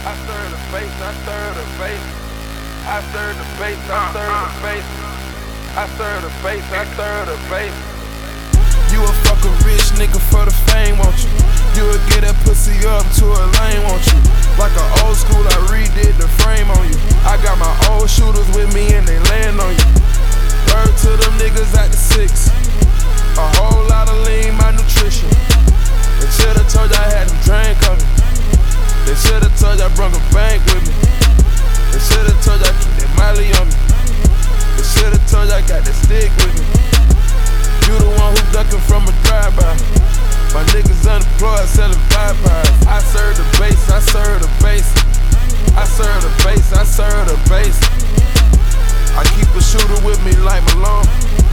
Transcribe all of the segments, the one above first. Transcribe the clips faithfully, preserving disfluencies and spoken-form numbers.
I serve the bass, I serve the bass. I serve the bass, I serve the bass. I serve the bass, I serve the bass. You a fucking rich nigga for the fame, won't you? You would get that pussy up to a lane, won't you? Like an old school, I redid the frame on you. I got my old shooters with me and they land on you. Word to them niggas at the six. A whole lot of lean, my nutrition. They should've told you I had them drain coming. They should've told you I brought a bank with me. They should've told you I keep that Molly on me. They should've told you I got that stick with me. You the one who ducking from a drive-by. My niggas unemployed selling pie-pies. I serve the bass, I serve the bass. I serve the bass, I serve the bass. I keep a shooter with me like Malone.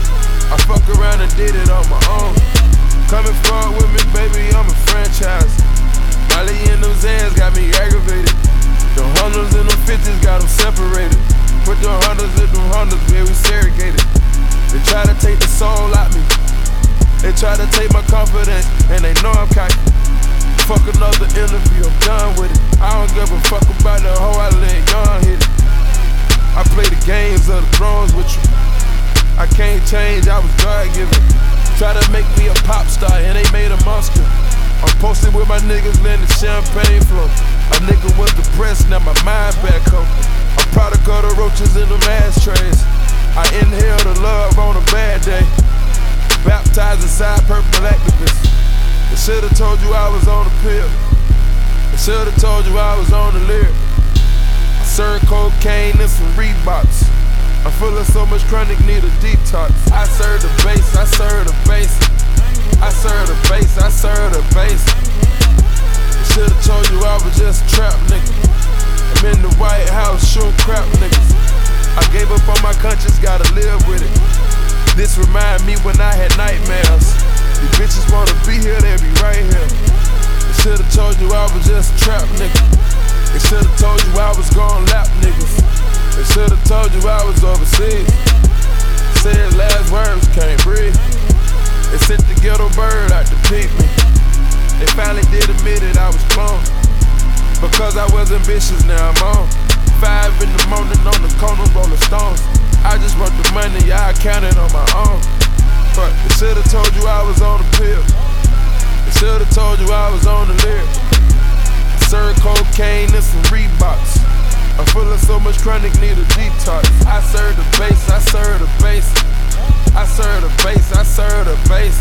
I fuck around and did it on my own. Coming forward with me, baby, I'm a franchise. Molly in them Zans got me aggravated. The hundreds and them fifties got them separated. Put the hundreds in them hundreds, baby, segregated. They try to take the soul out me. They try to take my confidence, and they know I'm cocky. Fuck another interview, I'm done with it. I don't give a fuck about the hoe, I let young hit it. I play the games of the thrones with you. I can't change, I was God-given. Try to make me a pop star, and they made a monster. I'm posted with my niggas, letting the champagne flow. A nigga was depressed, now my mind back home. I'm product of the roaches in them ashtrays. I inhale the love on a bad day. Baptized inside purple activists. They should've told you I was on the pill. They should've told you I was on the lyric. I serve cocaine and some Reeboks. I'm full of so much chronic, need a detox. I serve the bass, I serve the bass. I serve the bass, I serve the bass. They should've told you I was just a trap nigga. I'm in the White House, shooting crap niggas. I gave up on my conscience, gotta live with it. This remind me when I had nightmares. These bitches wanna be here, they be right here. They should've told you I was just a trap nigga. They should've told you I was gon' lap niggas. They should've told you I was overseas. Said last words, can't breathe. They sent the ghetto bird out to peep me. They finally did admit it, I was cloned. Because I was ambitious, now I'm on. Five in the morning on the corner, rolling stones. I just want the money, yeah, I count it on my own. But they should've told you I was on the pill. They should've told you I was on the lyric. I serve cocaine and some Reeboks. I'm full of so much chronic, need a detox. I serve the bass, I serve the bass. I serve the bass, I serve the bass.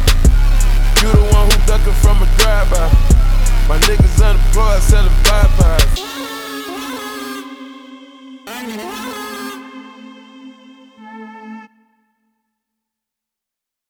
You the one who ducking from a drive-by. My niggas unemployed selling pie-pies.